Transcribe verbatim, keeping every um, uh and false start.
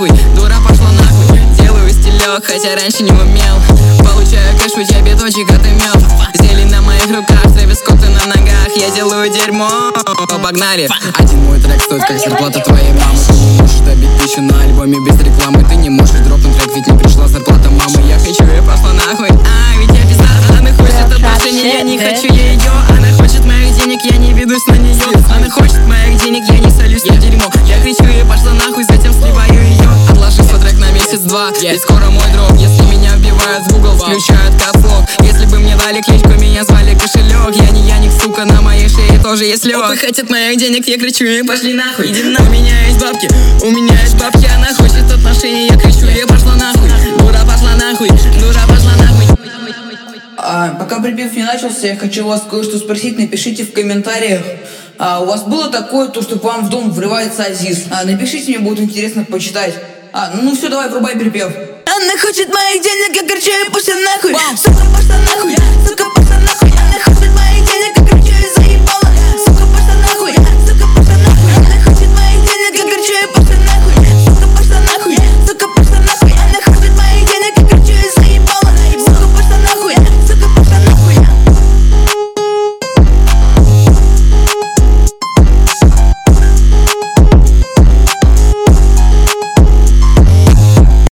нахуй, дура пошла нахуй. Делаю стилек, хотя раньше не умел. Получаю кэш, у тебя биточек отымел. Зелень на моих руках, Трэвис Скотт на ногах. Я делаю дерьмо, погнали. Один мой трек стоит как зарплата твоей мамы. Ты не можешь добить тысячу на альбоме без рекламы. Ты не можешь дропнуть трек, ведь не пришла зарплата мамы. Я хочу, я пошла нахуй, а ведь я пизда. Она хочет отношения, я не хочу ее. Она хочет моих денег, я не ведусь на нее. Она хочет моих денег, я не солюсь на дерьмо. Я кричу, я пошла нахуй, затем сливаю ее. Отложи свой трек на месяц-два, ведь скоро мой дроп. Если меня вбивают в Google, включают капслок. Если бы мне дали кличку, меня звали кошелек. Я не Яник, сука, на моей шее тоже есть лёг. Опы хотят моих денег, я кричу, и пошли нахуй. Иди на, у меня есть бабки, у меня есть бабки. Она хочет отношений, я кричу, я пошла нахуй. Дура пошла нахуй, дура пошла нахуй. А, пока припев не начался, я хочу вас кое-что спросить. Напишите в комментариях, а, у вас было такое, то, что к вам в дом врывается Азиз? А, напишите, мне будет интересно почитать. А, ну все, давай, врубай припев. Она хочет моих денег, я кричу, и пусть нахуй. Сука, пошла нахуй, сука,